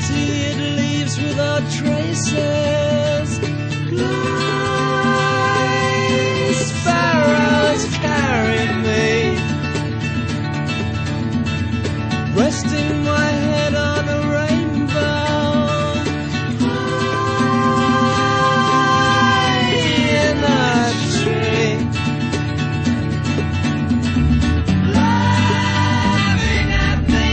empty, it leaves without traces. Flying sparrows carry me, resting my head on a rainbow. High in a tree, laughing at me,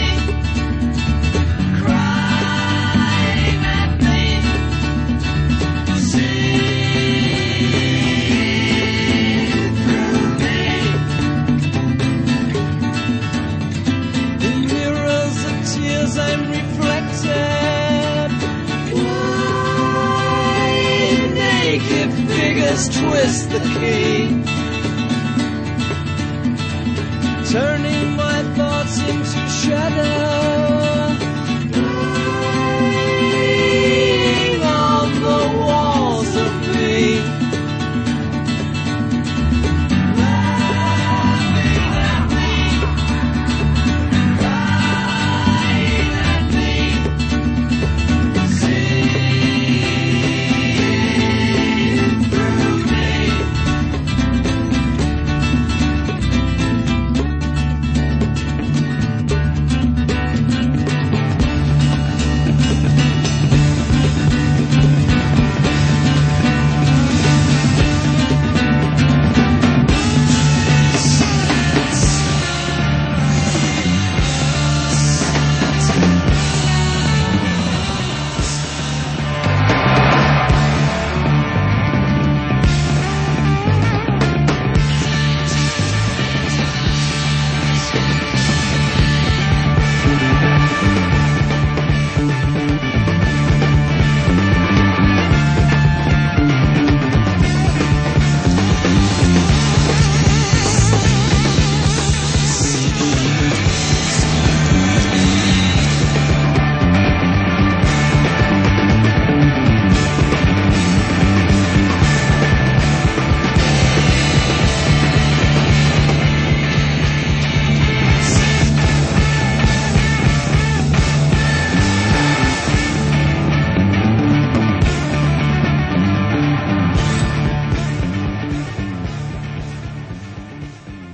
crying at me, seeing through me. In mirrors of tears I'm reflected. White naked figures twist the key, turning my thoughts into shadow. Lying on the walls of me, laughing at me, crying at me, seeing through me.